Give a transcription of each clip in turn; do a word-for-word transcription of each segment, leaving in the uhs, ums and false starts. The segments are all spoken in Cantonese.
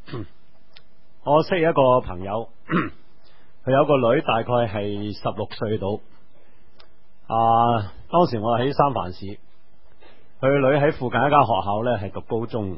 我識一個朋友，佢有個女，大概係十六歲到。啊，當時我喺三藩市，佢個女喺附近一間學校呢係讀高中。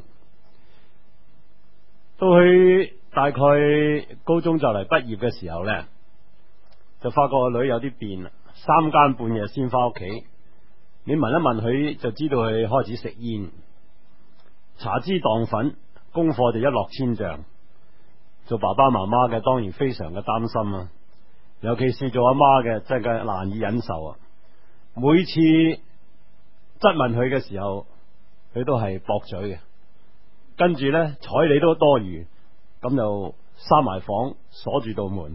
到佢大概高中就嚟畢業嘅時候呢，就發覺個女有啲變啦，三更半夜先翻屋企。你問一問佢就知道佢開始食煙，茶枝蕩粉，功課就一落千丈。做爸爸媽媽嘅當然非常嘅擔心啊，尤其是做阿媽嘅真係難以忍受啊。每次質問佢嘅時候，佢都係駁嘴嘅，跟住呢，睬你都多餘，咁就閂埋房鎖住道門。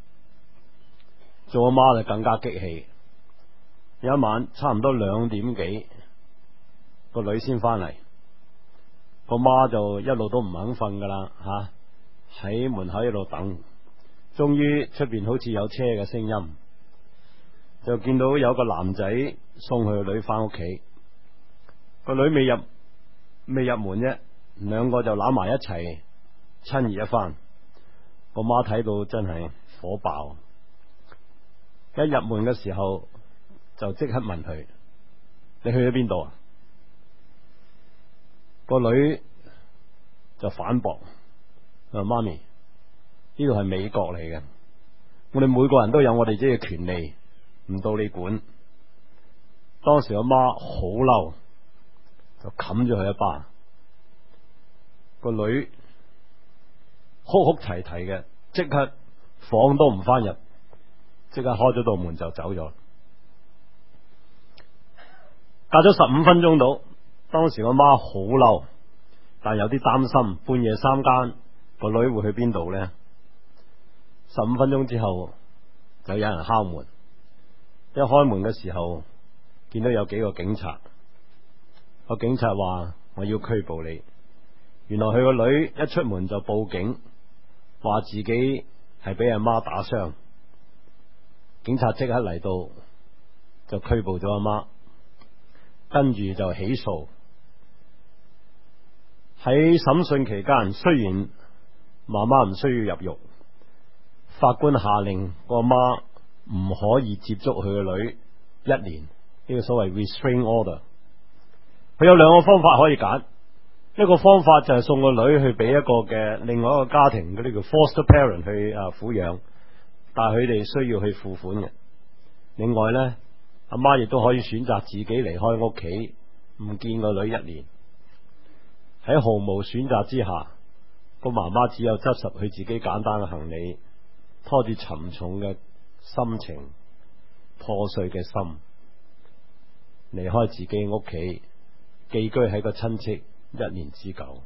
做阿媽就更加激氣。有一晚差唔多兩點幾，個女先翻嚟，個媽就一路都唔肯瞓噶啦吓，喺門口一路等，終於出邊好似有車嘅聲音，就見到有個男仔送佢個女翻屋企，個女未入未入門啫，兩個就攬埋一齊親熱一番。個媽睇到真係火爆，一入門嘅時候就即刻問佢：你去咗邊度啊？個女就反駁：話媽咪，呢度係美國嚟嘅，我哋每個人都有我哋自己嘅權利，唔到你管。當時阿媽好嬲，就冚咗佢一巴。個女哭哭啼啼嘅，即刻房都唔翻入，即刻開咗道門就走咗。隔咗十五分鐘到，當時個媽好嬲，但有啲擔心，半夜三更個女會去邊度呢？十五分鐘之後就有人敲門，一開門嘅時候見到有幾個警察，個警察話：我要拘捕你。原來佢個女一出門就報警，話自己係俾阿媽打傷。警察即刻嚟到就拘捕咗阿媽，跟住就起訴。喺審訊期間，雖然媽媽唔需要入獄，法官下令個阿媽唔可以接觸佢個女一年，呢個所謂 restraint order。佢有兩個方法可以揀，一個方法就係送個女去俾一個嘅另外一個家庭嗰啲叫 foster parent 去啊撫養，但係佢哋需要去付款嘅。另外呢，阿媽亦都可以選擇自己離開屋企，唔見個女一年。喺毫無選擇之下，個媽媽只有執拾佢自己簡單嘅行李，拖住沉重嘅心情、破碎嘅心，離開自己屋企，寄居喺個親戚一年之久。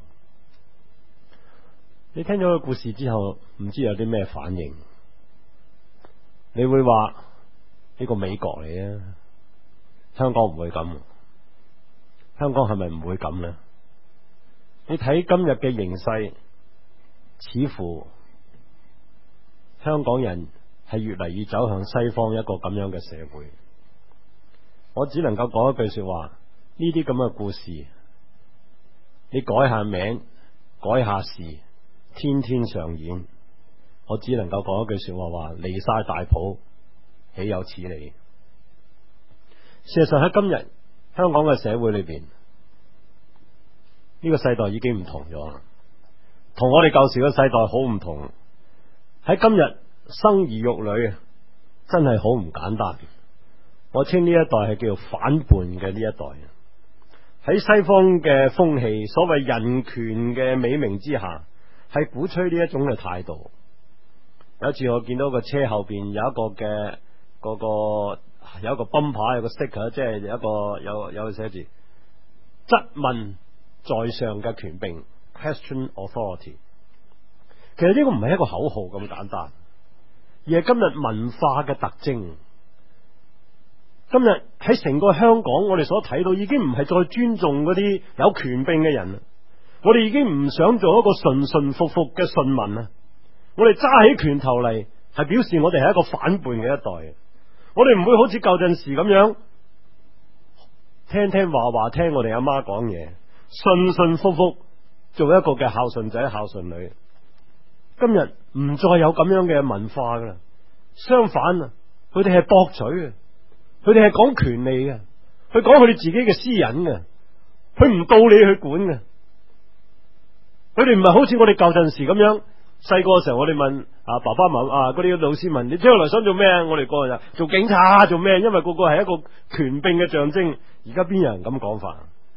你聽咗個故事之後，唔知有啲咩反應？你會話呢個美國嚟啊，香港唔會咁。香港係咪唔會咁呢？你睇今日嘅形勢，似乎香港人係越嚟越走向西方一個咁樣嘅社會。我只能夠講一句說話：呢啲咁嘅故事，你改下名，改下事，天天上演。我只能夠講一句說話：話離晒大譜，豈有此理？事實上喺今日香港嘅社會裏邊，呢個世代已經唔同咗，同我哋舊時嘅世代好唔同。喺今日生兒育女真係好唔簡單。我稱呢一代係叫做反叛嘅呢一代。喺西方嘅風氣，所謂人權嘅美名之下，係鼓吹呢一種嘅態度。有一次我見到個車後邊有一個嘅嗰個有一個泵牌，有個 sticker， 即係有一個有有寫住質問在上嘅權柄 question authority。 其實呢個唔係一個口號咁簡單，而係今日文化嘅特徵。今日喺成個香港，我哋所睇到已經唔係再尊重嗰啲有權柄嘅人，我哋已經唔想做一個順順服服嘅順民啊！我哋揸起拳頭嚟，係表示我哋係一個反叛嘅一代。我哋唔會好似舊陣時咁樣聽聽話話，聽我哋阿媽講嘢，順順服服做一個嘅孝順仔孝順女。今日唔再有咁樣嘅文化噶啦，相反啊，佢哋係駁嘴嘅，佢哋係講權利嘅，佢講佢哋自己嘅私隱嘅，佢唔到你去管嘅，佢哋唔係好似我哋舊陣時咁樣，細個嘅時候我哋問啊爸爸媽媽啊嗰啲老師問你將來想做咩，我哋個人就做警察做咩，因為個個係一個權柄嘅象徵。而家邊有人咁講法？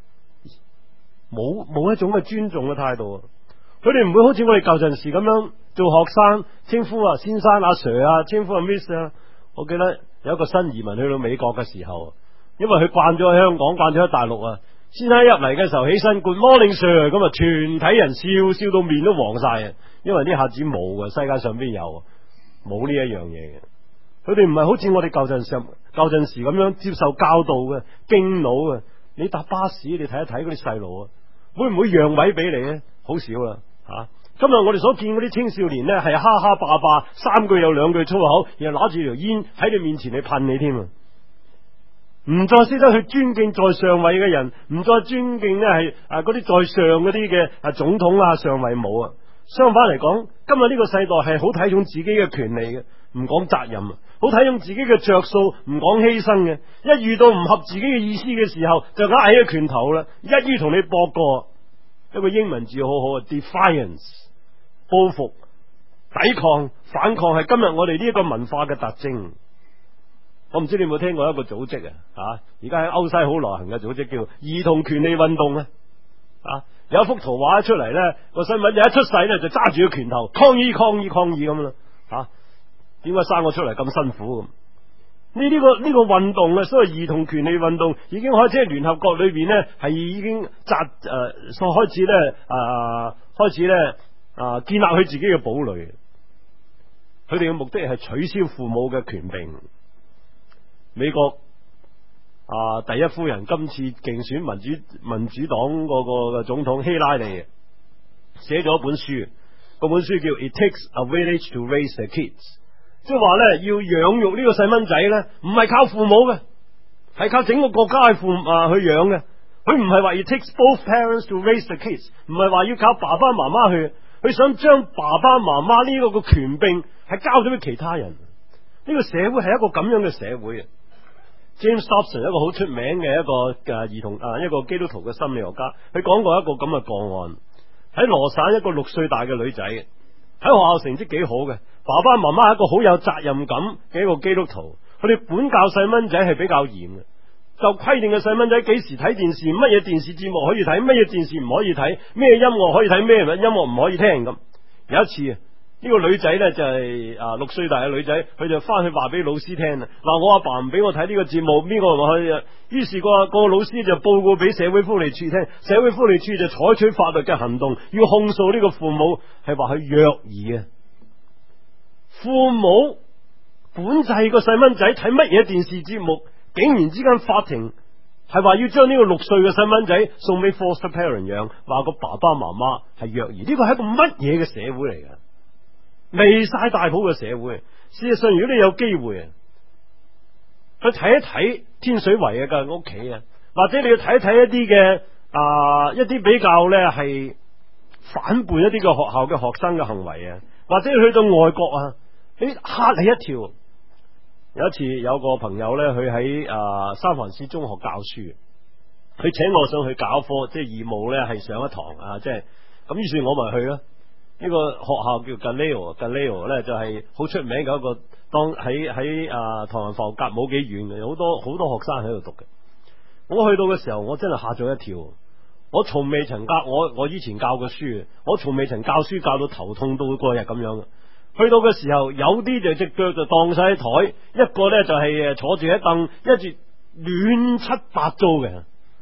冇冇一種嘅尊重嘅態度。佢哋唔會好似我哋舊陣時咁樣做學生稱呼啊先生阿 Sir 啊，稱呼阿 Miss 啊。我記得有一個新移民去到美國嘅時候，因為佢慣咗喺香港，慣咗喺大陸啊，先生一入嚟嘅時候起身 Good morning Sir， 咁啊全體人笑笑到面都黃晒啊，因為呢下子冇嘅，世界上邊有冇呢一樣嘢嘅。佢哋唔係好似我哋舊陣時舊陣時咁樣接受教導嘅敬老嘅。你搭巴士你睇一睇嗰啲細路啊，會唔會讓位俾你咧？好少啦。啊！今日我哋所見嗰啲青少年呢，係哈哈霸霸，三句有兩句粗口，然後攞住條煙喺你面前嚟噴你添啊！唔再識得去尊敬在上位嘅人，唔再尊敬呢係啊嗰啲在上嗰啲嘅啊總統啊上位冇啊！相反嚟講，今日呢個世代係好睇重自己嘅權利嘅，唔講責任啊，好睇重自己嘅着數，唔講犧牲嘅。一遇到唔合自己嘅意思嘅時候，就握起個拳頭啦，一於同你搏過。一個英文字好好啊 ，defiance， 報復、抵抗、反抗係今日我哋呢一個文化嘅特徵。我唔知你有冇聽過一個組織啊？啊，而家喺歐西好流行嘅組織叫兒童權利運動咧。啊，有一幅圖畫一出嚟咧，個新聞就一出世咧就揸住個拳頭抗議、抗議、抗議咁啦。啊，點解生我出嚟咁辛苦咁？呢呢個呢個運動啊，所謂兒童權利運動已經開始喺聯合國裏邊呢，係已經扎誒，所開始咧啊，開始咧啊，建立佢自己嘅堡壘。佢哋嘅目的係取消父母嘅權柄。美國啊，第一夫人今次競選民主民主黨嗰個總統希拉里寫咗一本書，嗰本書叫《It Takes a Village to Raise the Kids》。即係話咧，要養育呢個細蚊仔咧，唔係靠父母嘅，係靠整個國家去父啊去養嘅。佢唔係話 it takes both parents to raise the kids， 唔係話要靠爸爸媽媽去，佢想將爸爸媽媽呢個個權柄係交咗俾其他人。呢個社會係一個咁樣嘅社會啊。James Dobson 一個好出名嘅一個誒兒童啊一個基督徒嘅心理學家，佢講過一個咁嘅個案，喺羅省一個六歲大嘅女仔，喺學校成績幾好嘅。爸爸媽媽係一個好有責任感嘅一個基督徒，佢哋管教細蚊仔係比較嚴嘅，就規定嘅細蚊仔幾時睇電視，乜嘢電視節目可以睇，乜嘢電視唔可以睇，咩音樂可以睇，咩音樂唔可以聽咁。有一次呢個女仔呢，就係啊六歲大嘅女仔，佢就翻去話俾老師聽啦。嗱，我阿爸唔俾我睇呢個節目，邊個話去？於是個個老師就報告俾社會福利處聽，社會福利處就採取法律嘅行動，要控訴呢個父母係話佢虐兒啊。父母管制個細蚊仔睇乜嘢電視節目，竟然之間法庭係話要將呢個六歲嘅細蚊仔送俾 foster parent 養，話個爸爸媽媽係虐兒。呢個係一個乜嘢嘅社會嚟㗎？未晒大譜嘅社會。事實上，如果你有機會去睇一睇天水圍嘅屋企啊，或者你要睇一睇一啲嘅啊一啲比較呢係反叛一啲嘅學校嘅學生嘅行為啊，或者去到外國啊，你嚇你一跳。有一次有個朋友呢，佢喺啊三藩市中學教書，佢請我上去教課，即係義務呢係上一堂啊，即係咁，於是我咪去咯。呢個學校叫 Galileo，Galileo 咧就係好出名嘅一個，當喺喺啊唐人埠隔冇幾遠嘅，有好多好多學生喺度讀嘅。我去到嘅時候，我真係嚇咗一跳。我從未曾教我我以前教過書，我從未曾教書教到頭痛到過日咁樣。去到嘅時候，有啲就隻腳就當晒喺台，一個咧就係誒坐住喺凳，一住亂七八糟嘅，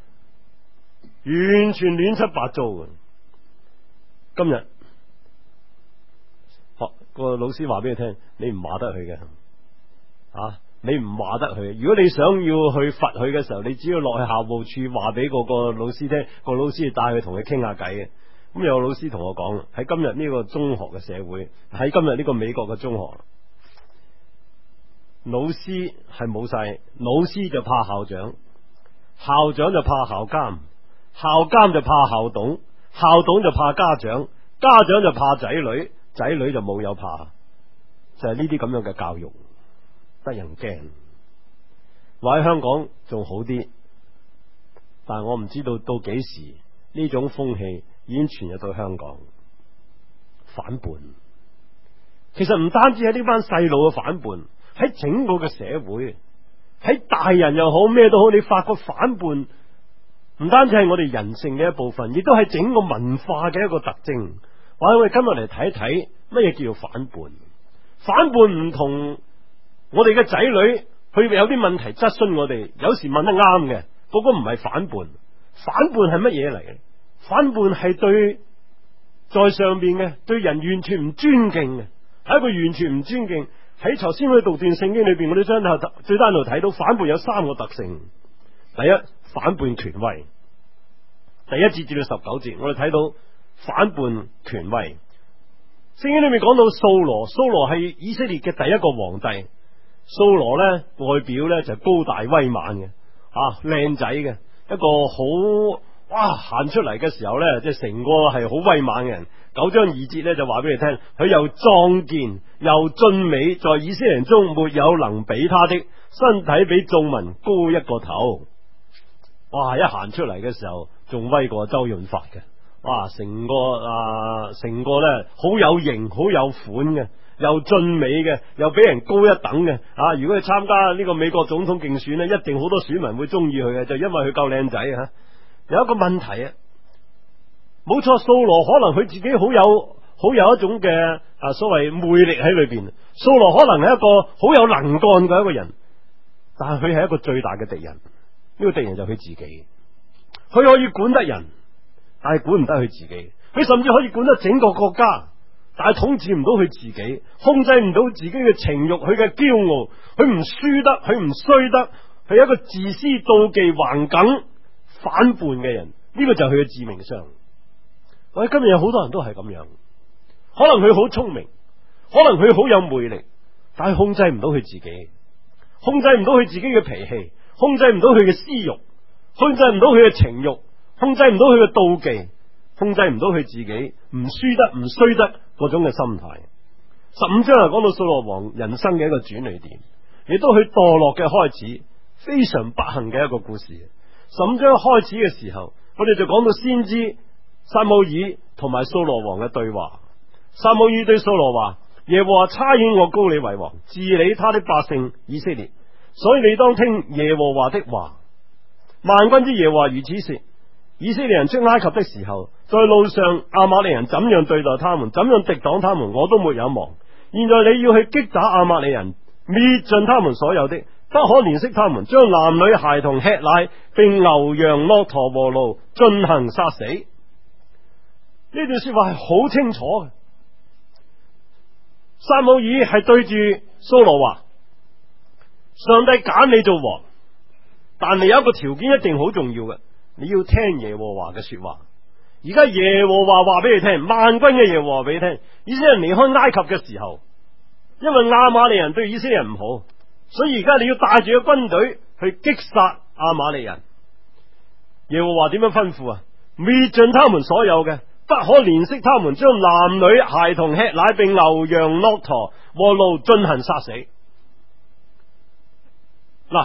完全亂七八糟嘅。今日學個老師話俾你聽，你唔話得佢嘅啊，你唔話得佢。如果你想要去罰佢嘅時候，你只要落去校務處話俾嗰個老師聽，個老師帶佢同佢傾下偈嘅。咁有個老師同我講，喺今日呢個中學嘅社會，喺今日呢個美國嘅中學，老師係冇晒，老師就怕校長，校長就怕校監，校監就怕校董， 校董就怕家長，家長就怕仔女，仔女就冇有怕，就係呢啲咁樣嘅教育得人驚。話喺香港仲好啲，但係我唔知道到幾時呢種風氣已經傳入到香港。反叛其實唔單止係呢班細路嘅反叛，喺整個嘅社會，喺大人又好咩都好，你發覺反叛唔單止係我哋人性嘅一部分，亦都係整個文化嘅一個特徵。或者我哋今日嚟睇一睇乜嘢叫做反叛。反叛唔同我哋嘅仔女，佢有啲問題質詢我哋，有時問得啱嘅，嗰個唔係反叛。反叛係乜嘢嚟嘅？反叛係對在上邊嘅，對人完全唔尊敬嘅，係一個完全唔尊敬。喺頭先我哋讀段聖經裏邊，我哋將最單度睇到反叛有三個特性。第一，反叛權威。第一節至到十九節，我哋睇到反叛權威。聖經裏面講到掃羅，掃羅係以色列嘅第一個皇帝。掃羅呢，外表呢就高大威猛嘅，啊靚仔嘅，一個好哇行出嚟嘅時候呢，即係成個係好威猛嘅人。九章二節呢，就話俾你聽，佢又壯健又俊美，在以色列人中沒有能比他的，身體比眾民高一個頭。哇！一行出嚟嘅時候仲威過周潤發嘅，哇！成個啊成個呢，好有型好有款嘅，又俊美嘅，又比人高一等嘅啊！如果佢參加呢個美國總統競選呢，一定好多選民會中意佢嘅，就因為佢夠靚仔啊！有一個問題啊，冇錯，掃羅可能佢自己好有好有一種嘅啊所謂魅力喺裏邊。掃羅可能係一個好有能幹嘅一個人，但係佢係一個最大嘅敵人。呢個敵人就佢自己，佢可以管得人，但係管唔得佢自己。佢甚至可以管得整個國家，但係統治唔到佢自己，控制唔到自己嘅情欲，佢嘅驕傲，佢唔輸得，佢唔衰得，佢係一個自私、妒忌、橫梗、反叛嘅人。呢個就係佢嘅致命傷。我哋今日有好多人都係咁樣，可能佢好聰明，可能佢好有魅力，但係控制唔到佢自己，控制唔到佢自己嘅脾氣，控制唔到佢嘅私欲，控制唔到佢嘅情欲，控制唔到佢嘅妒忌，控制唔到佢自己唔輸得唔衰得嗰種嘅心態。十五章係講到掃羅王人生嘅一個轉捩點，亦都佢墮落嘅開始，非常不幸嘅一個故事。十五章開始嘅時候，我哋就講到先知撒母耳同埋掃羅王嘅對話。撒母耳對掃羅話：耶和華差遣我膏你為王，治理他的百姓以色列，所以你當聽耶和華的話。萬軍之耶和華如此說：以色列人出埃及的時候，在路上亞瑪力人怎樣對待他們，怎樣敵擋他們，我都沒有忘。現在你要去擊打亞瑪力人，滅盡他們所有的，不可憐惜他們，將男女孩童吃奶，並牛羊駱駝和驢進行殺死。呢段說話係好清楚嘅。撒母耳係對住掃羅話：上帝揀你做王，但係有一個條件一定好重要嘅，你要聽耶和華嘅說話。而家耶和華話俾你聽，萬軍嘅耶和華俾你聽，以色列人離開埃及嘅時候，因為亞瑪利人對以色列人唔好，所以而家你要帶住個軍隊去擊殺亞瑪利人。耶和華點樣吩咐啊？滅盡他們所有嘅，不可憐惜他們，將男女孩童吃奶，並牛羊駱駝和驢進行殺死。嗱，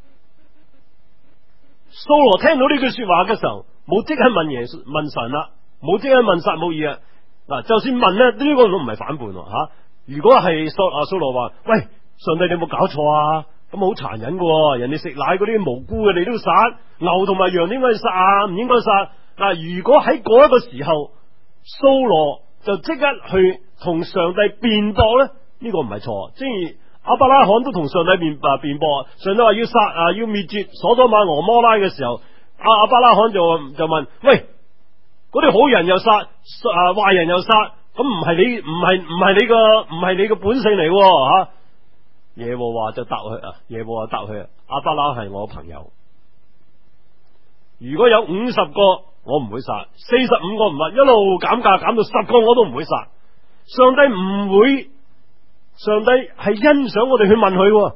掃羅聽到呢句說話嘅時候，冇即刻問耶穌問神啦，冇即刻問撒母耳啊。嗱，就算問咧，呢、這個都唔係反叛吓、啊。如果係掃啊掃羅話：喂，上帝你有冇搞錯啊？咁好殘忍嘅，人哋食奶嗰啲無辜嘅你都殺，牛同埋羊應該殺啊，唔應該殺。嗱，如果喺嗰一個時候，掃羅就即刻去同上帝辯駁咧，呢、這個唔係錯。即係亞伯拉罕都同上帝辯啊辯駁，上帝話要殺啊要滅絕所多瑪俄摩拉嘅時候，阿亞伯拉罕就就問：喂，嗰啲好人又殺啊壞人又殺，咁唔係你唔係唔係你個唔係你個本性嚟吓、啊？耶和華就答佢啊，耶和華答佢啊，亞伯拉係我朋友，如果有五十個我唔會殺，四十五個唔係，一路減價減到十個我都唔會殺。上帝唔會，上帝係欣賞我哋去問佢，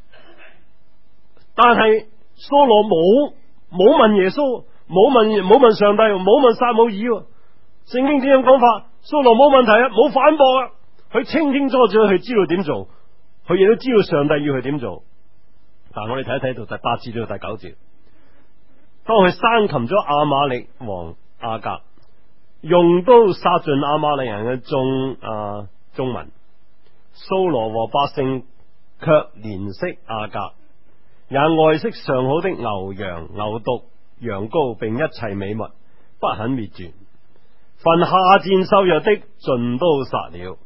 但係掃羅冇冇問耶穌，冇問冇問上帝，冇問撒母耳， 聖經點樣講法？掃羅冇問題啊，冇反駁啊，佢清清楚楚，佢知道點做，佢亦都知道上帝要佢點做。但係我哋睇一睇到第八節到第九節，當佢生擒咗亞瑪力王亞甲，用刀殺盡亞瑪力人嘅眾啊眾民，掃羅和百姓卻憐惜亞甲，也愛惜上好的牛羊牛犢羊羔，並一切美物，不肯滅絕。凡下賤瘦弱的，盡都殺了。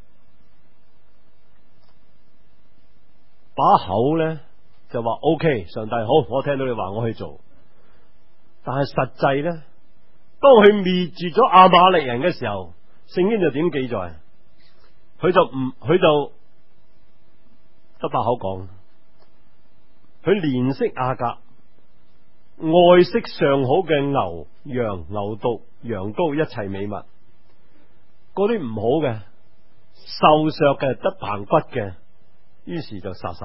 把口呢就話 OK， 上帝好，我聽到你話我去做。但係實際呢，當佢滅絕咗亞瑪力人嘅時候，聖經就點記載？佢就唔，佢就得把口講，佢憐惜亞甲，愛惜上好嘅牛羊牛犢羊羔一切美物，嗰啲唔好嘅瘦削嘅得棚骨嘅，於是就殺晒。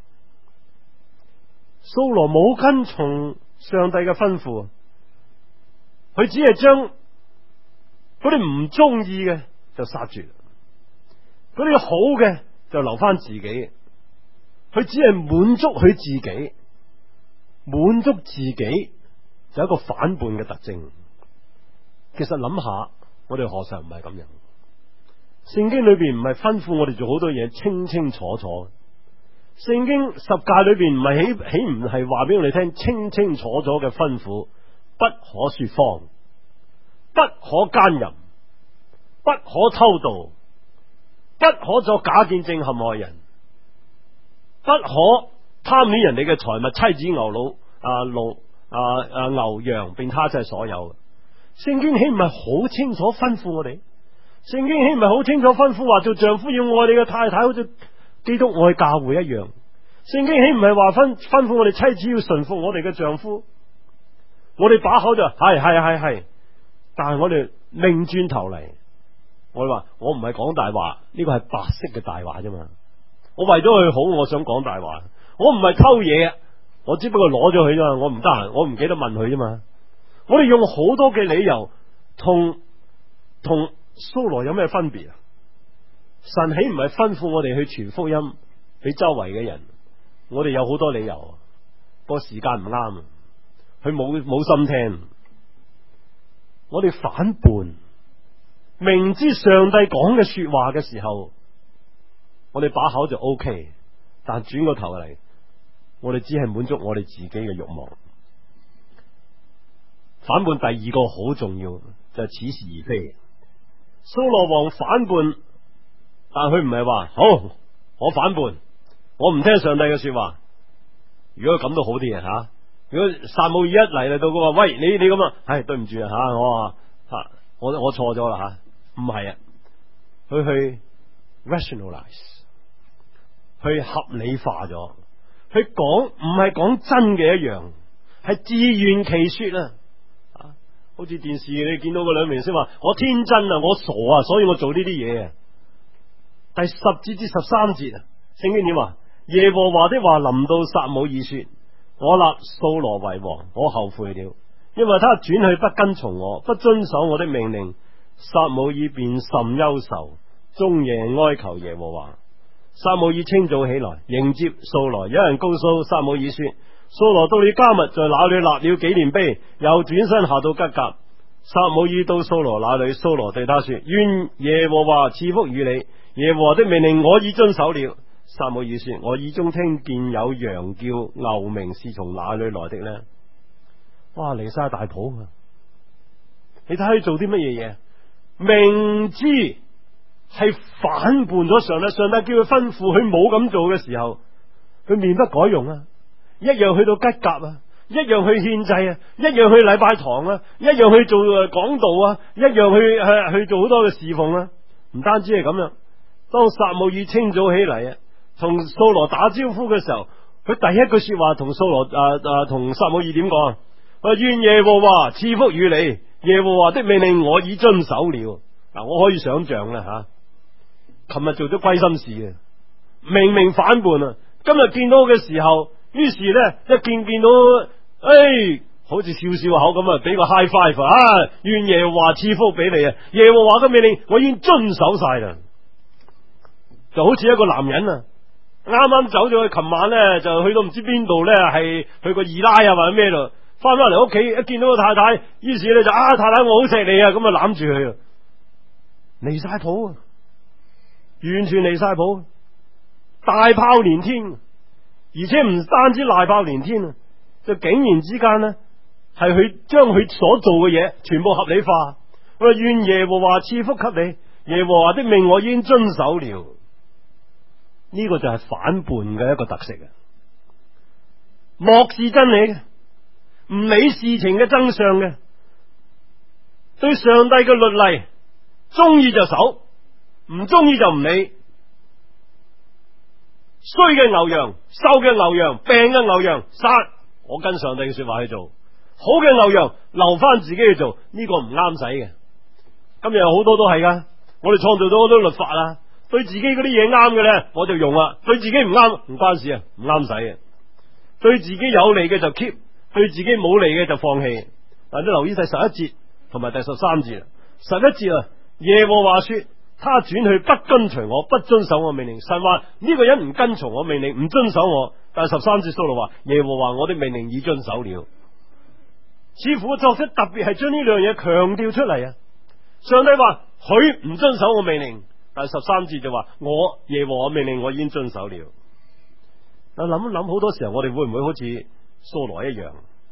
掃羅冇跟從上帝嘅吩咐，佢只係將嗰啲唔中意嘅就殺住，嗰啲好嘅就留翻自己。佢只係滿足佢自己，滿足自己就係一個反叛嘅特徵。其實諗下，我哋何嘗唔係咁樣？聖經裏邊唔係吩咐我哋做好多嘢清清楚楚，聖經十誡裏邊唔係起起唔係話俾我哋聽清清楚楚嘅吩咐，不可說謊，不可奸淫，不可偷盜，不可作假見證陷害人，不可貪戀人哋嘅財物，妻子牛老啊驢啊啊牛羊，並他即係所有。聖經豈唔係好清楚吩咐我哋？聖經豈唔係好清楚吩咐話做丈夫要愛你嘅太太，好似基督愛教會一樣？聖經豈唔係話吩吩咐我哋妻子要順服我哋嘅丈夫？我哋把口就係係係係，但係我哋擰轉頭嚟，我哋話我唔係講大話，呢個係白色嘅大話啫嘛。我為咗佢好，我想講大話，我唔係偷嘢，我只不過攞咗佢啫嘛，我唔得閒，我唔記得問佢啫嘛。我哋用好多嘅理由，同同掃羅有咩分別啊？神豈唔係吩咐我哋去傳福音俾周圍嘅人？我哋有好多理由，個時間唔啱，佢冇冇心聽。我哋反叛，明知上帝講嘅說話嘅時候，我哋把口就 OK， 但轉個頭嚟，我哋只係滿足我哋自己嘅慾望。反叛第二個好重要就係、是、似是而非。掃羅王反叛，但佢唔係話好我反叛，我唔聽上帝嘅說話。如果咁都好啲嘅吓，如果撒母耳一嚟嚟到佢話喂，你你咁啊，唉對唔住啊吓，我話吓我我錯咗啦吓，唔係啊，佢去 rationalize， 去合理化咗，佢講唔係講真嘅一樣，係自圓其說啊。好似電視你見到嗰兩明星話我天真啊，我傻啊，所以我做呢啲嘢啊。第十節至十三節啊，聖經點話？耶和華的話臨到撒母耳說：我立掃羅為王，我後悔了，因為他轉去不跟從我，不遵守我的命令。撒母耳便甚憂愁，終夜哀求耶和華。撒母耳清早起來迎接掃羅，有人告訴撒母耳說：掃羅到了迦密，在那裏立了紀念碑，又轉身下到吉甲。撒母耳到掃羅那裏，掃羅對他說：願耶和華賜福與你，耶和華的命令我已遵守了。撒母耳說：我耳中聽見有羊叫，牛鳴是從哪裏來的呢？哇，離晒大譜啊！你睇佢做啲乜嘢嘢？明知係反叛咗上帝，上帝叫佢吩咐，佢冇咁做嘅時候，佢面不改容啊！一樣去到吉甲啊，一樣去獻祭啊，一樣去禮拜堂啊，一樣去做講道啊，一樣去去去做好多嘅侍奉啊。唔單止係咁樣，當撒母耳清早起嚟啊，同掃羅打招呼嘅時候，佢第一句說話同掃羅啊啊同撒母耳點講啊？願耶和華賜福與你，耶和華的命令我已遵守了。嗱，我可以想象啦吓，琴日做咗虧心事啊，明明反叛啊，今日見到嘅時候。於是咧，一見見到，誒、哎， 好似笑笑口咁啊，俾個 high five 啊！願耶和華賜福俾你啊！耶和華嘅命令我已經遵守晒啦，就好似一個男人啊，啱啱走咗去，琴晚咧就去到唔知邊度咧，係去個二奶啊或者咩度，翻翻嚟屋企一見到個太太，於是咧就啊太太我好錫你啊，咁啊攬住佢，離晒譜啊，完全離晒譜，大炮連天，而且唔單止大炮連天啊，就竟然之間呢。係佢將佢所做嘅嘢全部合理化，我話願耶和華賜福給你，耶和華的命我已經遵守了。呢、這個就係反叛嘅一個特色啊！漠視真理嘅，唔理事情嘅真相嘅，對上帝嘅律例中意就守，唔中意就唔理。衰嘅牛羊、瘦嘅牛羊、病嘅牛羊殺，我跟上帝嘅說話去做。好嘅牛羊留翻自己去做，呢、這個唔啱使嘅。今日有好多都係噶，我哋創造咗好多律法啦，對自己嗰啲嘢啱嘅咧，我就用啦；對自己唔啱，唔關事啊，唔啱使嘅。對自己有利嘅就 keep， 對自己冇利嘅就放棄。嗱，你留意第十一節同埋第十三節啦。十一節啊，耶和華說，他轉去不跟隨我，不遵守我命令。神話呢、這個人唔跟從我命令，唔遵守我。但係十三節掃羅話，耶和華我的命令已遵守了。似乎作者特別係將呢兩樣嘢強調出嚟啊！上帝話佢唔遵守我命令，但係十三節就話我耶和華命令我已經遵守了。啊，諗一諗，好多時候我哋會唔會好似掃羅一樣，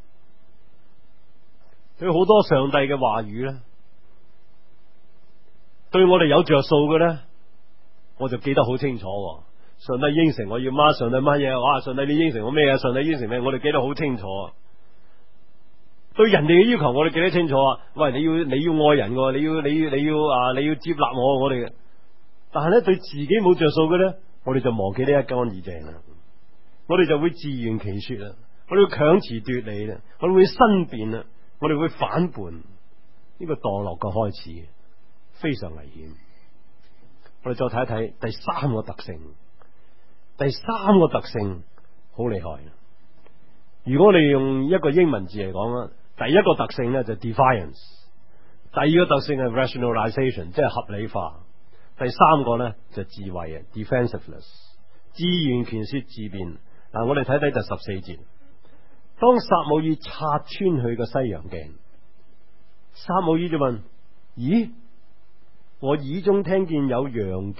對好多上帝嘅話語咧，對我哋有着數嘅咧，我就記得好清楚。上帝應承我要乜，上帝乜嘢，哇！上帝你應承我咩啊？上帝應承咩？我哋記得好清楚。對人哋嘅要求，我哋記得清楚啊！喂，你要你要愛人嘅，你要你要你要啊，你要接納我，我哋嘅。但係咧，對自己冇着數嘅咧，我哋就忘記呢一乾二淨啦。我哋就會自圓其說啦，我哋會強詞奪理啦，我哋會申辯啦，我哋會反叛。呢、這個墮落嘅開始，非常危險。我哋再睇一睇第三個特性，第三個特性好厲害。如果我哋用一個英文字嚟講啦。第一個特性咧就 defiance， 第二個特性係 rationalization， 即係合理化。第三個咧就智慧啊 defensiveness， 自圓其說自辯。嗱，我哋睇睇第十四節，當撒母耳拆穿佢個西洋鏡，撒母耳就問：咦，我耳中聽見有羊叫，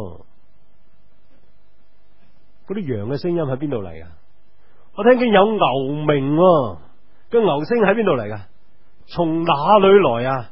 嗰啲羊嘅聲音喺邊度嚟啊？我聽見有牛鳴喎。個牛聲喺邊度嚟噶？從哪裏來啊？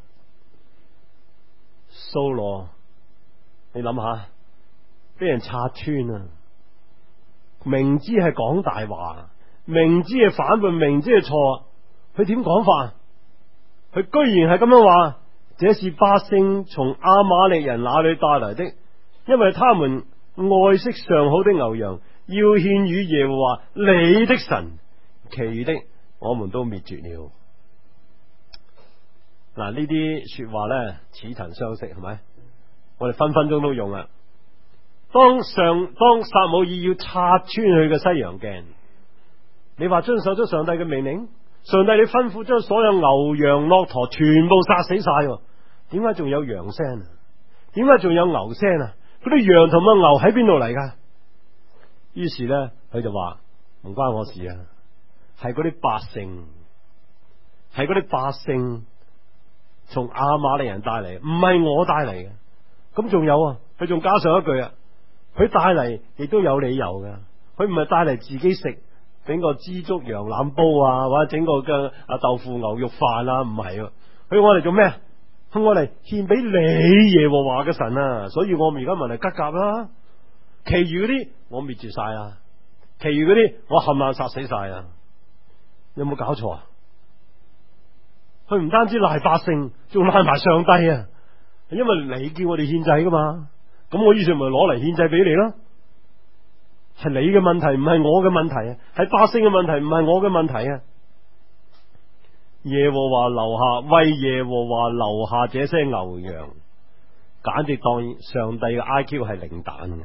掃羅，你諗下，俾人拆穿啊！明知係講大話，明知係反叛，明知係錯，佢點講法？佢居然係咁樣話：這是百姓從亞瑪力人那裏帶來的，因為他們愛惜上好的牛羊，要獻與耶和華你的神，其餘的我們都滅絕了。嗱，呢啲說話咧似曾相識，係咪？我哋分分鐘都用啦。當上當撒母耳要拆穿佢嘅西洋鏡，你話遵守咗上帝嘅命令，上帝你吩咐將所有牛羊駱駝全部殺死晒，點解仲有羊聲啊？點解仲有牛聲啊？嗰啲羊同埋牛喺邊度嚟噶？於是咧，佢就話唔關我事啊。係嗰啲百姓，係嗰啲百姓從亞瑪力人帶嚟，唔係我帶嚟嘅。咁仲有啊，佢仲加上一句啊，佢帶嚟亦都有理由噶。佢唔係帶嚟自己食，整個枝竹羊腩煲啊，或者整個嘅啊豆腐牛肉飯啊，唔係。佢我嚟做咩？佢我嚟獻俾你耶和華嘅神啊！所以我而家問嚟吉甲啦，其餘嗰啲我滅絕晒啊，其餘嗰啲我冚唪唥殺死晒啊！有冇搞錯啊？佢唔單止賴百姓，仲賴埋上帝啊！因為你叫我哋獻祭噶嘛，咁我於是咪攞嚟獻祭俾你咯。係你嘅問題，唔係我嘅問題啊！係百姓嘅問題，唔係我嘅問題啊！耶和華留下為耶和華留下這些牛羊，簡直當上帝嘅 I Q 係零蛋嘅。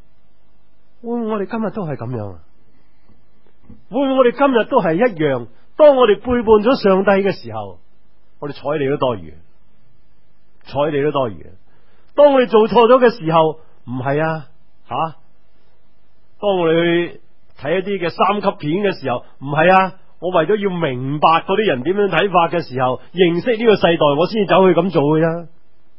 會唔會我哋今日都係咁樣啊？會唔會我哋今日都係一樣當我哋背叛咗上帝嘅時候，我哋睬你都多餘，睬你都多餘。當我哋做錯咗嘅時候，唔係啊吓、啊，當我哋去睇一啲嘅三級片嘅時候，唔係啊，我為咗要明白嗰啲人點樣睇法嘅時候，認識呢個世代，我先至走去咁做嘅啫。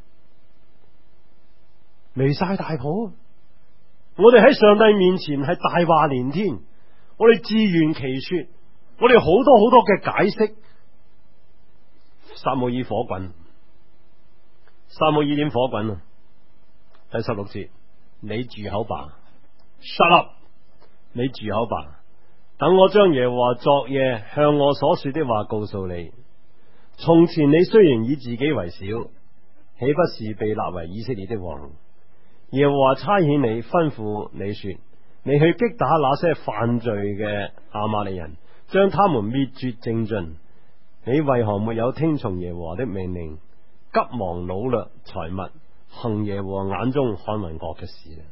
離晒大譜，我哋喺上帝面前係大話連天，我哋自圓其說，我哋好多好多嘅解釋。撒母耳火滾，撒母耳點火滾啊？第十六節，你住口吧，shut up，你住口吧，等我將耶和華昨夜向我所說的話告訴你。從前你雖然以自己為小，豈不是被立為以色列的王？耶和華差遣你，吩咐你說，你去擊打那些犯罪嘅亞瑪利人，將他們滅絕淨盡。你為何沒有聽從耶和華的命令，急忙擄掠財物，行耶和華眼中看為惡嘅事呢？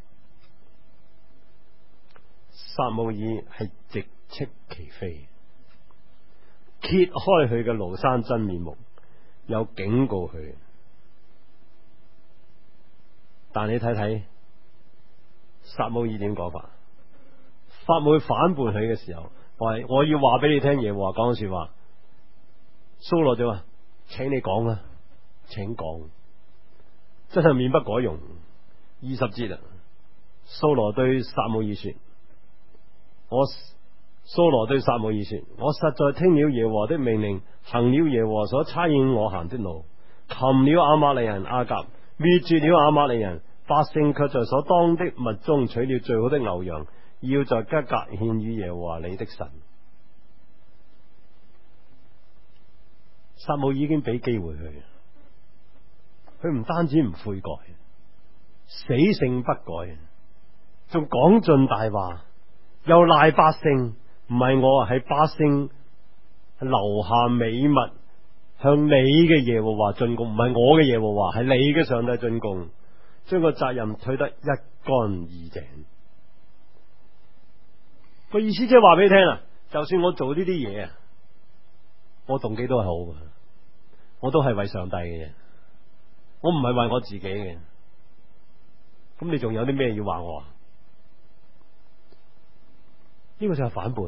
撒母耳係直斥其非，揭開佢嘅廬山真面目，又警告佢。但你睇睇撒母耳點講法？撒母耳反叛佢嘅時候，我係我要話俾你聽，耶和華講嘅說話。蘇羅就話，請你講啊，請講，真係面不改容。二十節啊，蘇羅對撒母耳說，我蘇羅對撒母耳說，我實在聽了耶和華的命令，行了耶和華所差遣我行的路，擒了亞瑪利人亞甲，滅絕了亞瑪利人，百姓卻在所當的物中取了最好的牛羊，要在吉甲獻與耶和華你的神。撒母耳已經俾機會佢，佢唔單止唔悔改，死性不改，仲講盡大話，又賴百姓，唔係我，係百姓留下美物向你嘅耶和華進貢，唔係我嘅耶和華，係你嘅上帝進貢，將個責任推得一乾二淨。個意思即係話俾你聽啊，就算我做呢啲嘢啊，我動機都係好嘅，我都係為上帝嘅，我唔係為我自己嘅。咁你仲有啲咩要話我啊？呢個就係反叛，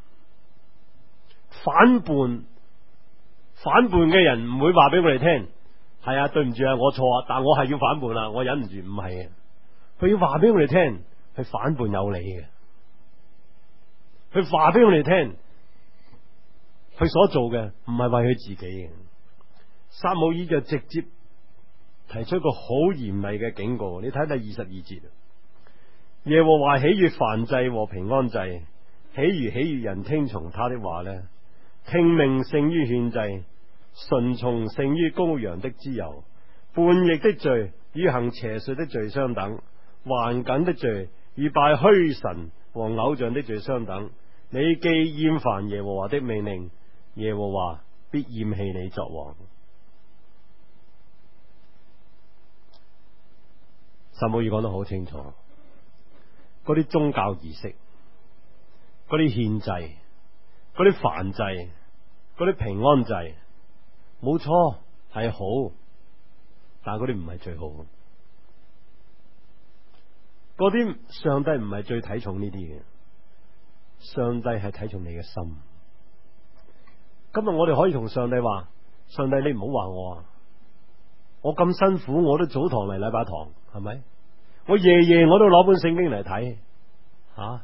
反叛，反叛嘅人唔會話俾我哋聽，係啊，對唔住啊，我錯啊，但我係要反叛啦，我忍唔住，唔係啊，佢要話俾我哋聽，佢反叛有理嘅，佢話俾我哋聽，佢所做嘅唔係為佢自己嘅。撒母耳就直接提出一個好嚴厲嘅警告，你睇第二十二節，耶和華喜悅燔祭和平安祭，豈如喜悅人聽從他的話呢？聽命勝於獻祭，順從勝於羔羊的脂油。叛逆的罪與行邪術的罪相等，頑梗的罪與拜虛神和偶像的罪相等。你既厭煩耶和華的命令，耶和華必厭棄你作王。撒母耳講得好清楚，嗰啲宗教儀式、嗰啲獻祭、嗰啲燔祭、嗰啲平安祭，冇錯係好，但係嗰啲唔係最好。嗰啲上帝唔係最睇重呢啲嘅，上帝係睇重你嘅心。今日我哋可以同上帝話：上帝，你唔好話我啊！我咁辛苦，我都早堂嚟禮拜堂，係咪？我夜夜我都攞本聖經嚟睇，吓、啊！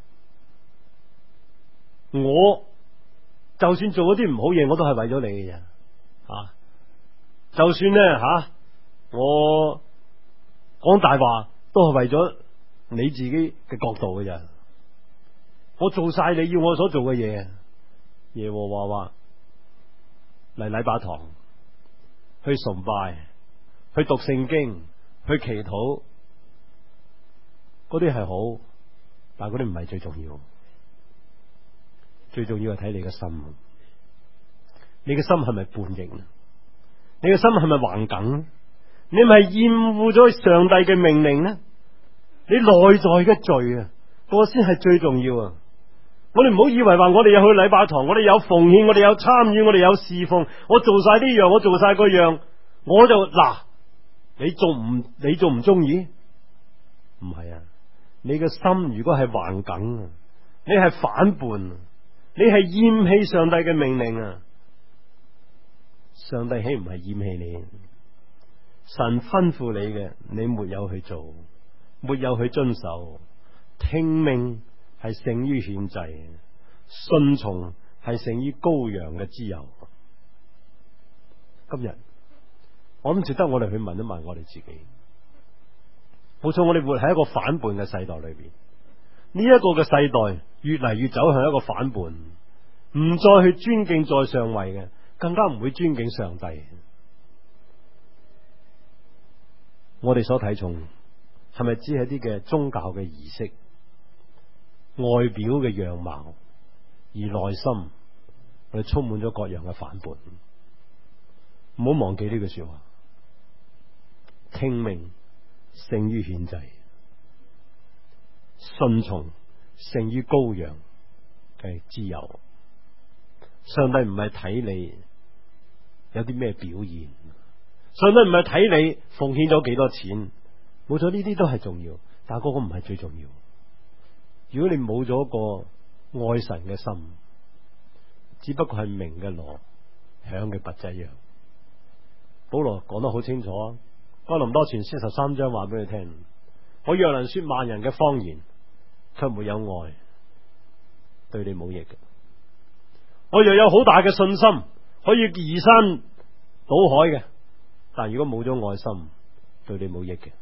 我就算做嗰啲唔好嘢，我都係為咗你嘅啫，吓、啊！就算咧吓、啊，我講大話都係為咗你自己嘅角度嘅啫。我做晒你要我所做嘅嘢，耶和華話嚟禮拜堂去崇拜。去讀聖經，去祈禱，嗰啲係好，但係嗰啲唔係最重要。最重要係睇你嘅心，你嘅心係咪叛逆？你嘅心係咪橫梗？你係咪厭惡咗上帝嘅命令呢？你內在嘅罪啊，嗰個先係最重要啊！ 我哋唔好以為話我哋有去禮拜堂，我哋有奉獻，我哋有參與，我哋有侍奉，我做晒呢樣，我做晒嗰樣，我就嗱，你仲唔你仲唔中意？唔係啊，你嘅心如果係橫梗啊，你係反叛，你係厭棄上帝嘅命令啊！上帝豈唔係厭棄你？神吩咐你嘅，你沒有去做，沒有去遵守，聽命係勝於獻祭，順從係勝於羔羊嘅脂油。今日我諗值得我哋去問一問我哋自己。冇錯，我哋活喺一個反叛嘅世代裏邊，呢、這、一個嘅世代越嚟越走向一個反叛，唔再去尊敬在上位嘅，更加唔會尊敬上帝。我哋所睇重係咪只係啲嘅宗教嘅儀式、外表嘅樣貌，而內心我哋充滿咗各樣嘅反叛？唔好忘記呢句說話：聽命勝於獻祭，順從勝於羔羊嘅脂油。上帝唔係睇你有啲咩表現，上帝唔係睇你奉獻咗幾多錢，冇錯，呢啲都係重要，但係嗰個唔係最重要。如果你冇咗個愛神嘅心，只不過係鳴嘅鑼，響嘅鈸一樣。保羅講得好清楚啊，哥林多前書十三章話俾你聽：我若能說萬人嘅方言，卻沒有愛，對你冇益嘅。我若有好大嘅信心，可以移山倒海嘅，但如果冇咗愛心，對你冇益嘅。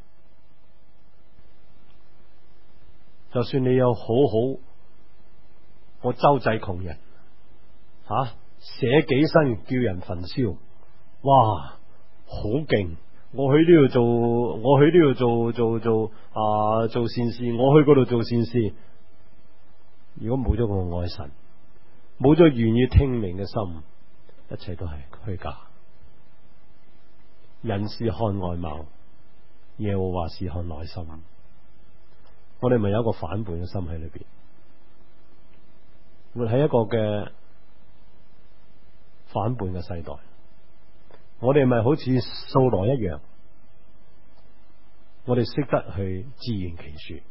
就算你有好好，我周濟窮人，吓、啊、捨己身叫人焚燒，哇，好勁！我去呢度做，我去呢度做做做啊做善事，我去嗰度做善事。如果冇咗個愛神，冇咗願意聽命嘅心，一切都係虛假。人是看外貌，耶和華是看內心。我哋咪有一個反叛嘅心喺裏邊，活喺一個嘅反叛嘅世代。我哋咪好似掃羅一樣，我哋識得去自圓其說，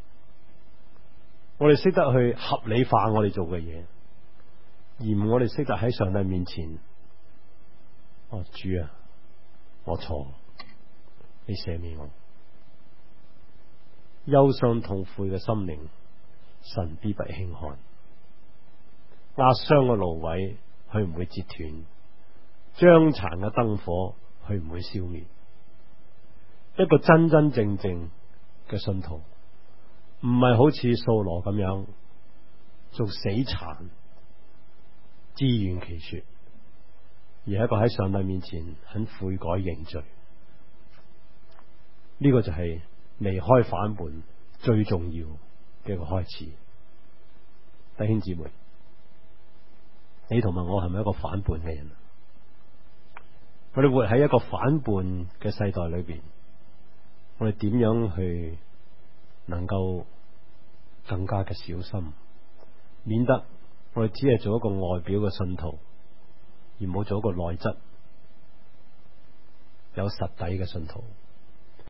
我哋識得去合理化我哋做嘅嘢，而唔我哋識得喺上帝面前，哦，主啊，我錯，你赦免我。憂傷痛悔嘅心靈，神必不輕看。壓傷嘅蘆葦，佢唔會折斷；將殘嘅燈火，佢唔會消滅。一個真真正正嘅信徒，唔係好似掃羅咁樣做死殘、自圓其說，而係一個喺上帝面前肯悔改認罪。呢、這個就係離開反叛最重要嘅一個開始。弟兄姊妹，你同埋我係咪一個反叛嘅人？我哋活喺一個反叛嘅世代裏邊，我哋點樣去能夠更加嘅小心，免得我哋只係做一個外表嘅信徒，而冇做一個內質有實底嘅信徒。